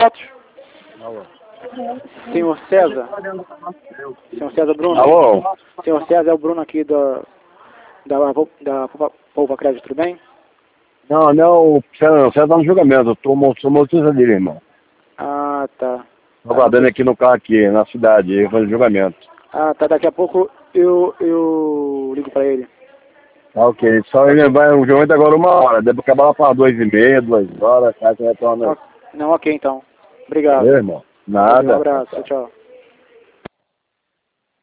fotos? Alô. Senhor César? Senhor César Bruno? Alô. Senhor César é o Bruno aqui da Poupa Crédito, tudo bem? Não, não, você tá no julgamento, eu sou motorista dele, irmão. Ah, tá. Tô guardando aqui no carro aqui, na cidade, ele faz julgamento. Ah, tá, daqui a pouco eu ligo pra ele. Tá, ok, só ele vai o julgamento agora 1 hora, deve acabar lá para 2h30, 2 horas, cara, você retorna aí. Não, ok então. Obrigado. Valeu, irmão. Valeu, um Nada. abraço, tchau.